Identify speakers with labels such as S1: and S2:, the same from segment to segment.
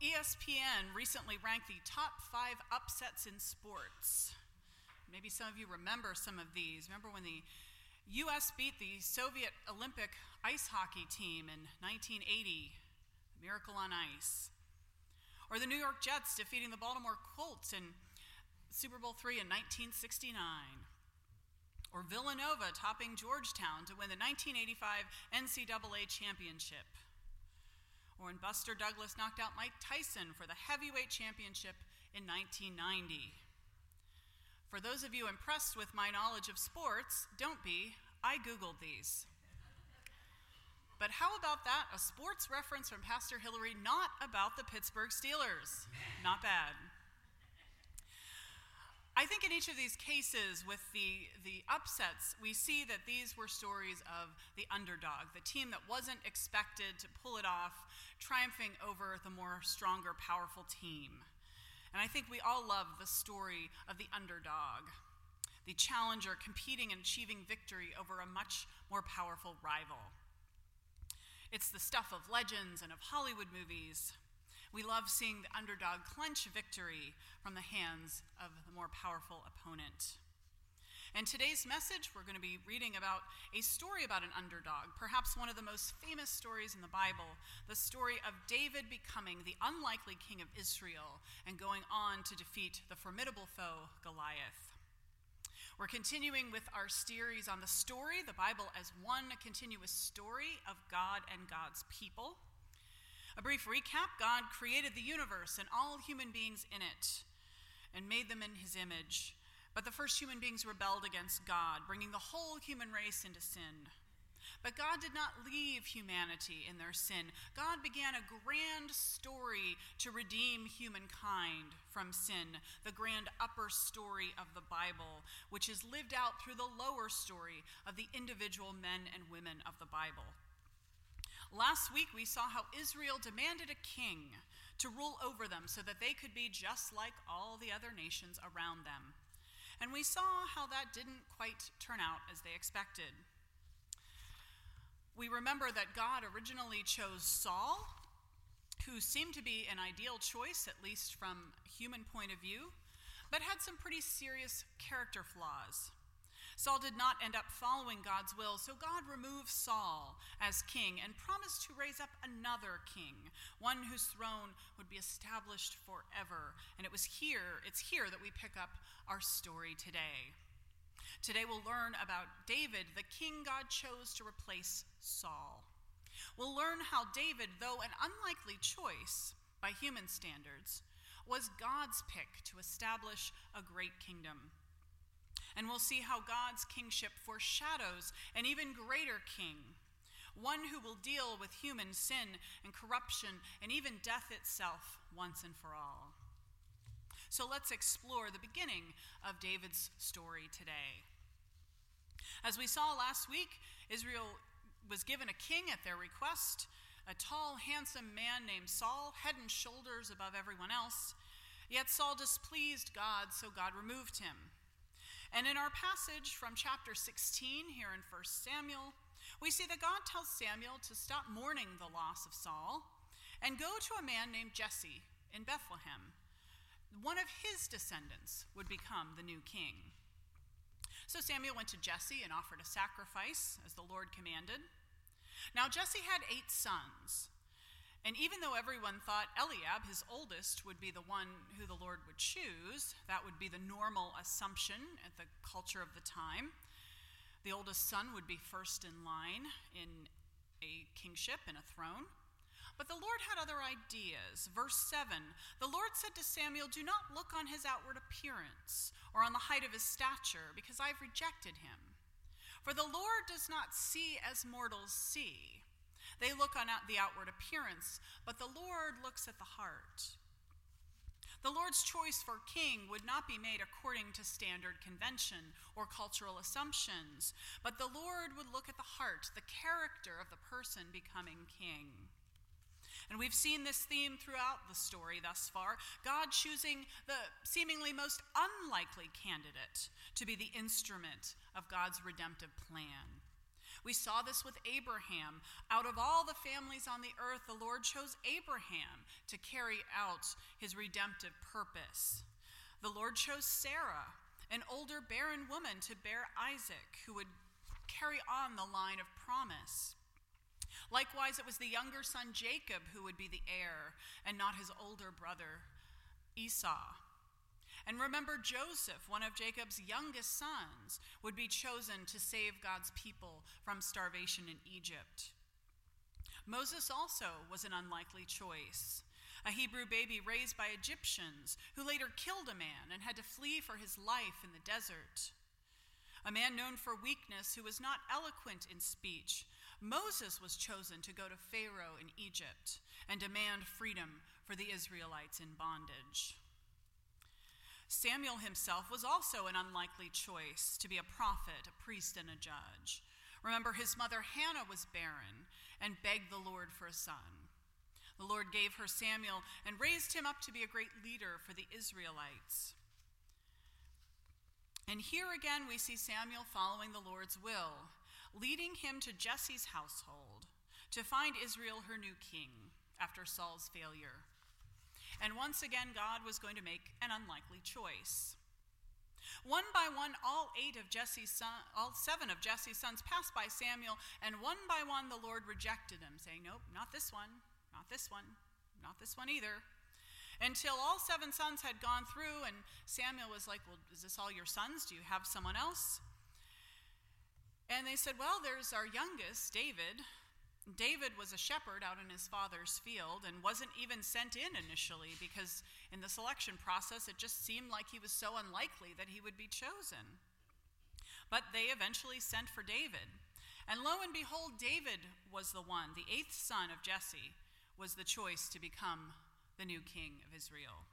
S1: ESPN recently ranked the top 5 upsets in sports. Maybe some of you remember some of these. Remember when the U.S. beat the Soviet Olympic ice hockey team in 1980, Miracle on Ice. Or the New York Jets defeating the Baltimore Colts in Super Bowl III in 1969. Or Villanova topping Georgetown to win the 1985 NCAA championship. Or when Buster Douglas knocked out Mike Tyson for the heavyweight championship in 1990. For those of you impressed with my knowledge of sports, don't be. I Googled these. But how about that? A sports reference from Pastor Hillary, not about the Pittsburgh Steelers. Not bad. I think in each of these cases with the upsets, we see that these were stories of the underdog, the team that wasn't expected to pull it off, triumphing over the more stronger, powerful team. And I think we all love the story of the underdog, the challenger competing and achieving victory over a much more powerful rival. It's the stuff of legends and of Hollywood movies. We love seeing the underdog clinch victory from the hands of the more powerful opponent. In today's message, we're going to be reading about a story about an underdog, perhaps one of the most famous stories in the Bible, the story of David becoming the unlikely king of Israel and going on to defeat the formidable foe, Goliath. We're continuing with our series on the story, the Bible as one continuous story of God and God's people. A brief recap: God created the universe and all human beings in it and made them in his image. But the first human beings rebelled against God, bringing the whole human race into sin. But God did not leave humanity in their sin. God began a grand story to redeem humankind from sin, the grand upper story of the Bible, which is lived out through the lower story of the individual men and women of the Bible. Last week, we saw how Israel demanded a king to rule over them so that they could be just like all the other nations around them. And we saw how that didn't quite turn out as they expected. We remember that God originally chose Saul, who seemed to be an ideal choice, at least from a human point of view, but had some pretty serious character flaws. Saul did not end up following God's will, so God removed Saul as king and promised to raise up another king, one whose throne would be established forever. And it's here that we pick up our story today. Today we'll learn about David, the king God chose to replace Saul. We'll learn how David, though an unlikely choice by human standards, was God's pick to establish a great kingdom. And we'll see how God's kingship foreshadows an even greater king, one who will deal with human sin and corruption and even death itself once and for all. So let's explore the beginning of David's story today. As we saw last week, Israel was given a king at their request, a tall, handsome man named Saul, head and shoulders above everyone else. Yet Saul displeased God, so God removed him. And in our passage from chapter 16 here in 1 Samuel, we see that God tells Samuel to stop mourning the loss of Saul and go to a man named Jesse in Bethlehem. One of his descendants would become the new king. So Samuel went to Jesse and offered a sacrifice as the Lord commanded. Now Jesse had 8 sons. And even though everyone thought Eliab, his oldest, would be the one who the Lord would choose, that would be the normal assumption at the culture of the time. The oldest son would be first in line in a kingship and a throne. But the Lord had other ideas. Verse 7, the Lord said to Samuel, "Do not look on his outward appearance or on the height of his stature, because I have rejected him. For the Lord does not see as mortals see. They look on the outward appearance, but the Lord looks at the heart." The Lord's choice for king would not be made according to standard convention or cultural assumptions, but the Lord would look at the heart, the character of the person becoming king. And we've seen this theme throughout the story thus far, God choosing the seemingly most unlikely candidate to be the instrument of God's redemptive plan. We saw this with Abraham. Out of all the families on the earth, the Lord chose Abraham to carry out his redemptive purpose. The Lord chose Sarah, an older barren woman, to bear Isaac, who would carry on the line of promise. Likewise, it was the younger son Jacob who would be the heir, and not his older brother Esau. And remember, Joseph, one of Jacob's youngest sons, would be chosen to save God's people from starvation in Egypt. Moses also was an unlikely choice, a Hebrew baby raised by Egyptians who later killed a man and had to flee for his life in the desert. A man known for weakness who was not eloquent in speech, Moses was chosen to go to Pharaoh in Egypt and demand freedom for the Israelites in bondage. Samuel himself was also an unlikely choice to be a prophet, a priest, and a judge. Remember, his mother Hannah was barren and begged the Lord for a son. The Lord gave her Samuel and raised him up to be a great leader for the Israelites. And here again we see Samuel following the Lord's will, leading him to Jesse's household to find Israel her new king after Saul's failure. And once again, God was going to make an unlikely choice. One by one, all 7 of Jesse's sons passed by Samuel, and one by one the Lord rejected them, saying, nope, not this one, not this one, not this one either. Until all 7 sons had gone through, and Samuel was like, well, is this all your sons? Do you have someone else? And they said, well, there's our youngest, David. David was a shepherd out in his father's field and wasn't even sent in initially because in the selection process it just seemed like he was so unlikely that he would be chosen. But they eventually sent for David. And lo and behold, David was the one, the 8th son of Jesse, was the choice to become the new king of Israel.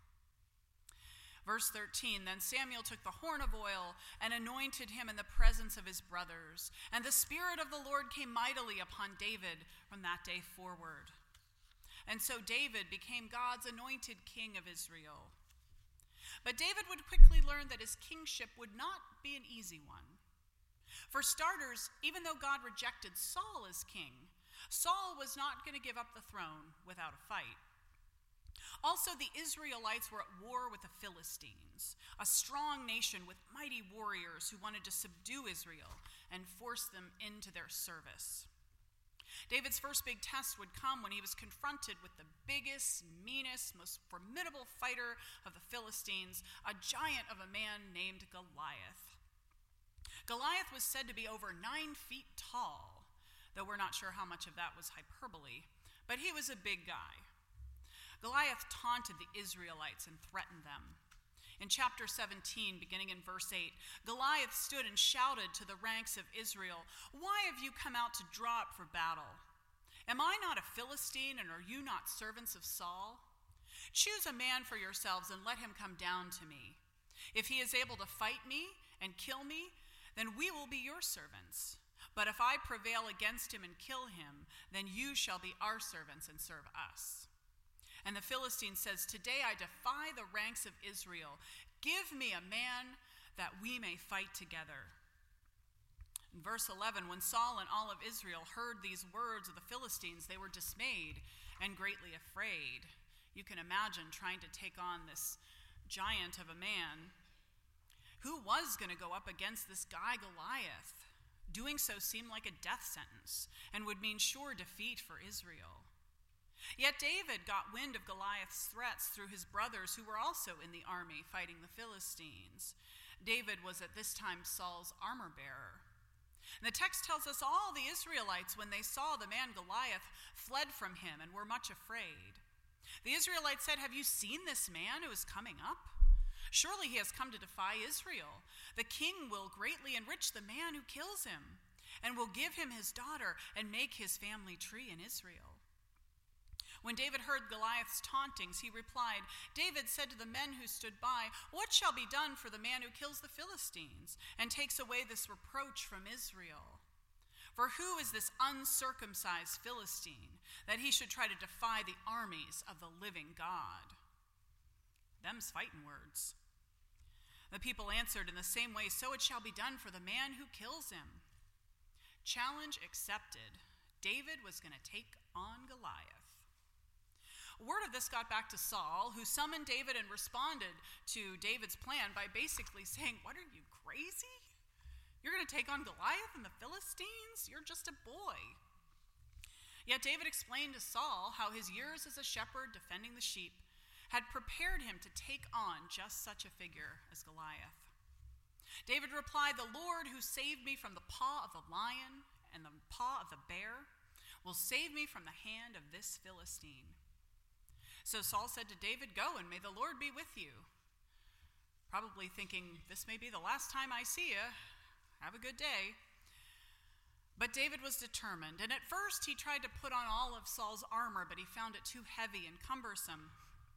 S1: Verse 13, then Samuel took the horn of oil and anointed him in the presence of his brothers. And the Spirit of the Lord came mightily upon David from that day forward. And so David became God's anointed king of Israel. But David would quickly learn that his kingship would not be an easy one. For starters, even though God rejected Saul as king, Saul was not going to give up the throne without a fight. Also, the Israelites were at war with the Philistines, a strong nation with mighty warriors who wanted to subdue Israel and force them into their service. David's first big test would come when he was confronted with the biggest, meanest, most formidable fighter of the Philistines, a giant of a man named Goliath. Goliath was said to be over 9 feet tall, though we're not sure how much of that was hyperbole, but he was a big guy. Goliath taunted the Israelites and threatened them. In chapter 17, beginning in verse 8, Goliath stood and shouted to the ranks of Israel, "Why have you come out to draw up for battle? Am I not a Philistine, and are you not servants of Saul? Choose a man for yourselves and let him come down to me. If he is able to fight me and kill me, then we will be your servants. But if I prevail against him and kill him, then you shall be our servants and serve us." And the Philistine says, "Today I defy the ranks of Israel. Give me a man that we may fight together." In verse 11, when Saul and all of Israel heard these words of the Philistines, they were dismayed and greatly afraid. You can imagine trying to take on this giant of a man. Who was going to go up against this guy Goliath? Doing so seemed like a death sentence and would mean sure defeat for Israel. Yet David got wind of Goliath's threats through his brothers who were also in the army fighting the Philistines. David was at this time Saul's armor bearer. And the text tells us all the Israelites, when they saw the man Goliath, fled from him and were much afraid. The Israelites said, "Have you seen this man who is coming up? Surely he has come to defy Israel. The king will greatly enrich the man who kills him, and will give him his daughter and make his family tree in Israel." When David heard Goliath's tauntings, he replied, David said to the men who stood by, "What shall be done for the man who kills the Philistines and takes away this reproach from Israel? For who is this uncircumcised Philistine that he should try to defy the armies of the living God?" Them's fighting words. The people answered in the same way, "So it shall be done for the man who kills him." Challenge accepted. David was going to take on Goliath. Word of this got back to Saul, who summoned David and responded to David's plan by basically saying, "What, are you crazy? You're going to take on Goliath and the Philistines? You're just a boy." Yet David explained to Saul how his years as a shepherd defending the sheep had prepared him to take on just such a figure as Goliath. David replied, "The Lord who saved me from the paw of the lion and the paw of the bear will save me from the hand of this Philistine." So Saul said to David, "Go, and may the Lord be with you." Probably thinking, this may be the last time I see you. Have a good day. But David was determined, and at first he tried to put on all of Saul's armor, but he found it too heavy and cumbersome.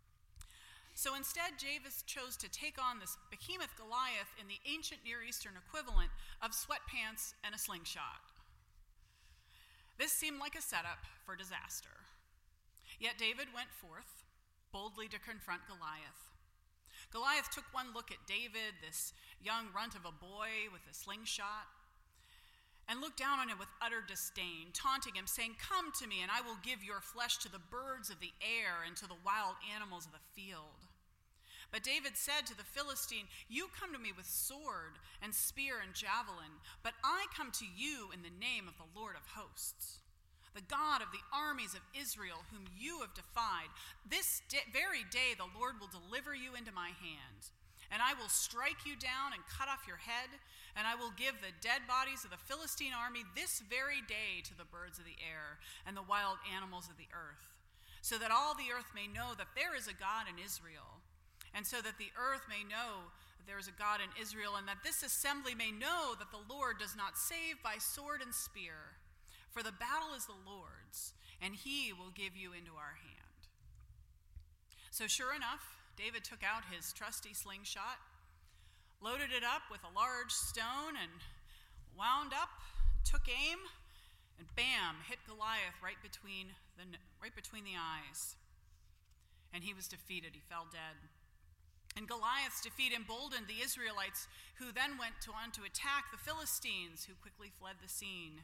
S1: So instead, David chose to take on this behemoth Goliath in the ancient Near Eastern equivalent of sweatpants and a slingshot. This seemed like a setup for disaster. Yet David went forth boldly to confront Goliath. Goliath took one look at David, this young runt of a boy with a slingshot, and looked down on him with utter disdain, taunting him, saying, "Come to me, and I will give your flesh to the birds of the air and to the wild animals of the field." But David said to the Philistine, "You come to me with sword and spear and javelin, but I come to you in the name of the Lord of hosts, the God of the armies of Israel, whom you have defied. This very day the Lord will deliver you into my hand, and I will strike you down and cut off your head, and I will give the dead bodies of the Philistine army this very day to the birds of the air and the wild animals of the earth, so that all the earth may know that there is a God in Israel, and so that the earth may know that there is a God in Israel, and that this assembly may know that the Lord does not save by sword and spear. For the battle is the Lord's, and he will give you into our hand." So sure enough, David took out his trusty slingshot, loaded it up with a large stone, and wound up, took aim, and bam, hit Goliath right between the eyes. And he was defeated. He fell dead. And Goliath's defeat emboldened the Israelites, who then went on to attack the Philistines, who quickly fled the scene.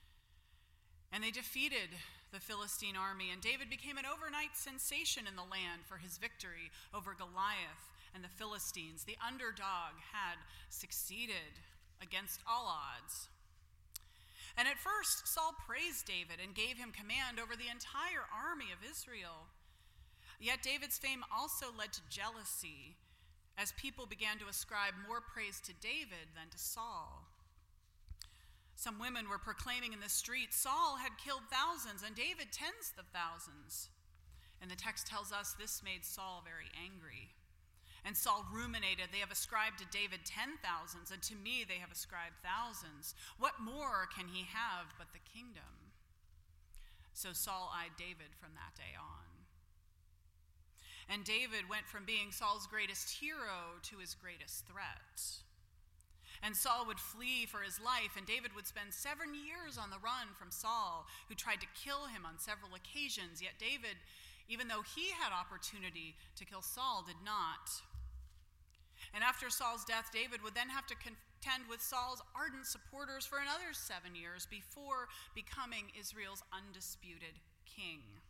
S1: And they defeated the Philistine army, and David became an overnight sensation in the land for his victory over Goliath and the Philistines. The underdog had succeeded against all odds. And at first, Saul praised David and gave him command over the entire army of Israel. Yet David's fame also led to jealousy, as people began to ascribe more praise to David than to Saul. Some women were proclaiming in the streets, "Saul had killed thousands, and David tens of thousands." And the text tells us this made Saul very angry. And Saul ruminated, "They have ascribed to David 10,000s, and to me they have ascribed thousands. What more can he have but the kingdom?" So Saul eyed David from that day on. And David went from being Saul's greatest hero to his greatest threat. And Saul would flee for his life, and David would spend 7 years on the run from Saul, who tried to kill him on several occasions. Yet David, even though he had opportunity to kill Saul, did not. And after Saul's death, David would then have to contend with Saul's ardent supporters for another 7 years before becoming Israel's undisputed king.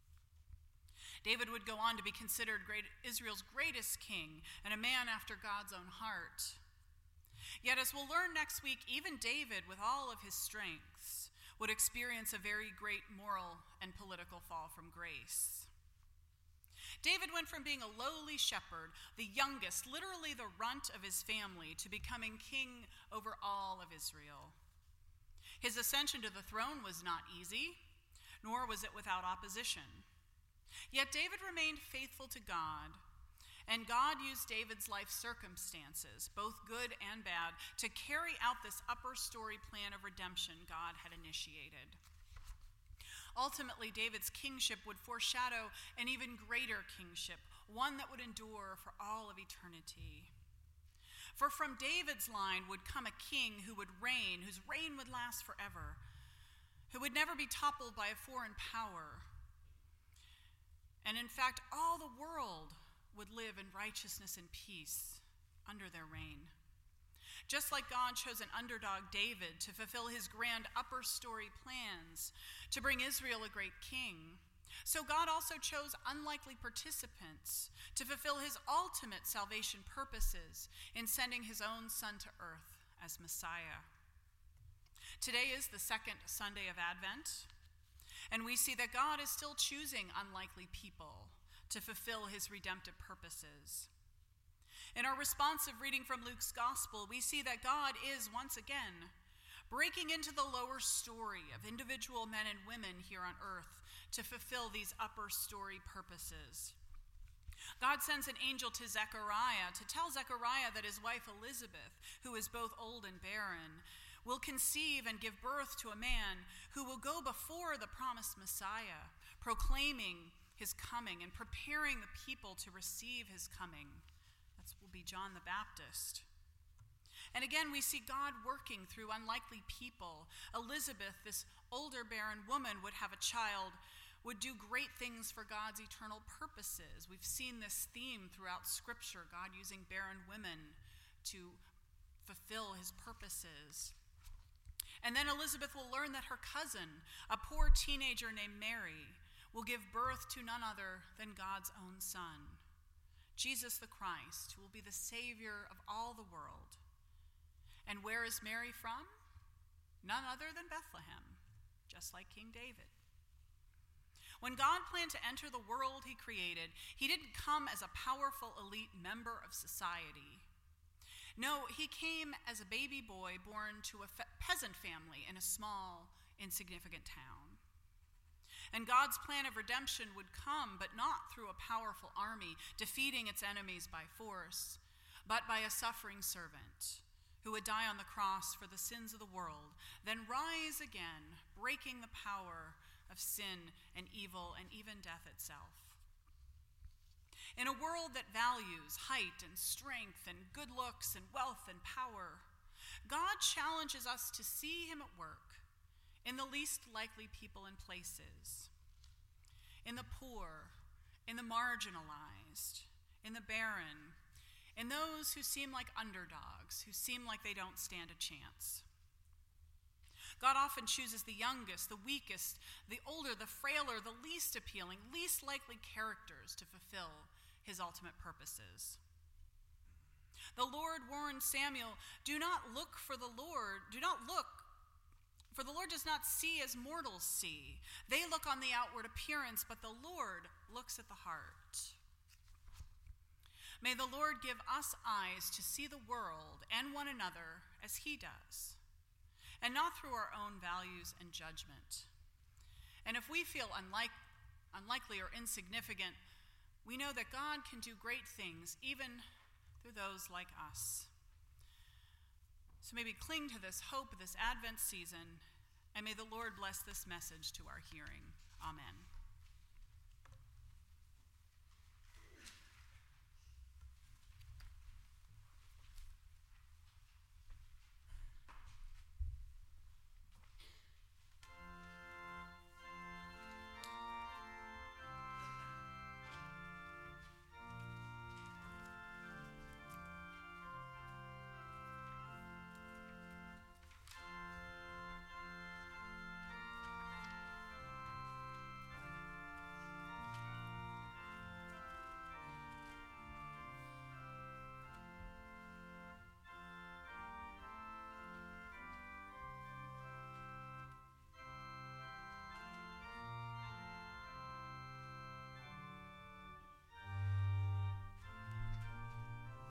S1: David would go on to be considered Israel's greatest king and a man after God's own heart. Yet, as we'll learn next week, even David, with all of his strengths, would experience a very great moral and political fall from grace. David went from being a lowly shepherd, the youngest, literally the runt of his family, to becoming king over all of Israel. His ascension to the throne was not easy, nor was it without opposition. Yet David remained faithful to God, and God used David's life circumstances, both good and bad, to carry out this upper story plan of redemption God had initiated. Ultimately, David's kingship would foreshadow an even greater kingship, one that would endure for all of eternity. For from David's line would come a king who would reign, whose reign would last forever, who would never be toppled by a foreign power. And in fact, all the world would live in righteousness and peace under their reign. Just like God chose an underdog, David, to fulfill his grand upper story plans to bring Israel a great king, so God also chose unlikely participants to fulfill his ultimate salvation purposes in sending his own Son to earth as Messiah. Today is the second Sunday of Advent, and we see that God is still choosing unlikely people to fulfill his redemptive purposes. In our responsive reading from Luke's Gospel, we see that God is once again breaking into the lower story of individual men and women here on earth to fulfill these upper story purposes. God sends an angel to Zechariah to tell Zechariah that his wife Elizabeth, who is both old and barren, will conceive and give birth to a man who will go before the promised Messiah, proclaiming his coming and preparing the people to receive his coming. That will be John the Baptist. And again, we see God working through unlikely people. Elizabeth, this older barren woman, would have a child, would do great things for God's eternal purposes. We've seen this theme throughout Scripture, God using barren women to fulfill his purposes. And then Elizabeth will learn that her cousin, a poor teenager named Mary, will give birth to none other than God's own Son, Jesus the Christ, who will be the Savior of all the world. And where is Mary from? None other than Bethlehem, just like King David. When God planned to enter the world he created, he didn't come as a powerful elite member of society. No, he came as a baby boy born to a peasant family in a small, insignificant town. And God's plan of redemption would come, but not through a powerful army defeating its enemies by force, but by a suffering servant who would die on the cross for the sins of the world, then rise again, breaking the power of sin and evil and even death itself. In a world that values height and strength and good looks and wealth and power, God challenges us to see him at work in the least likely people and places, in the poor, in the marginalized, in the barren, in those who seem like underdogs, who seem like they don't stand a chance. God often chooses the youngest, the weakest, the older, the frailer, the least appealing, least likely characters to fulfill his ultimate purposes. The Lord warned Samuel, do not look, for the Lord does not see as mortals see. They look on the outward appearance, but the Lord looks at the heart. May the Lord give us eyes to see the world and one another as he does, and not through our own values and judgment. And if we feel unlikely or insignificant, we know that God can do great things even through those like us. So maybe cling to this hope this Advent season, and may the Lord bless this message to our hearing. Amen.